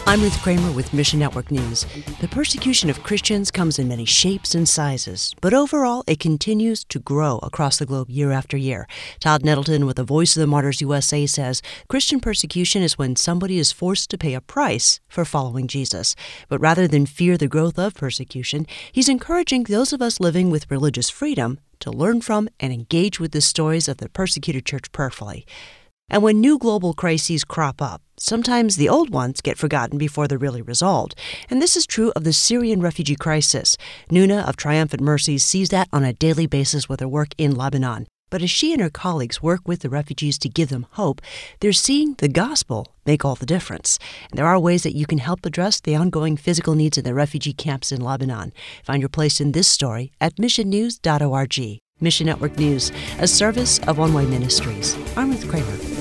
I'm Ruth Kramer with Mission Network News. The persecution of Christians comes in many shapes and sizes, but overall it continues to grow across the globe year after year. Todd Nettleton with the Voice of the Martyrs USA says Christian persecution is when somebody is forced to pay a price for following Jesus. But rather than fear the growth of persecution, he's encouraging those of us living with religious freedom to learn from and engage with the stories of the persecuted church prayerfully. And when new global crises crop up, sometimes the old ones get forgotten before they're really resolved. And this is true of the Syrian refugee crisis. Nuna of Triumphant Mercies sees that on a daily basis with her work in Lebanon. But as she and her colleagues work with the refugees to give them hope, they're seeing the gospel make all the difference. And there are ways that you can help address the ongoing physical needs in the refugee camps in Lebanon. Find your place in this story at missionnews.org. Mission Network News, a service of One Way Ministries. I'm Ruth Kramer.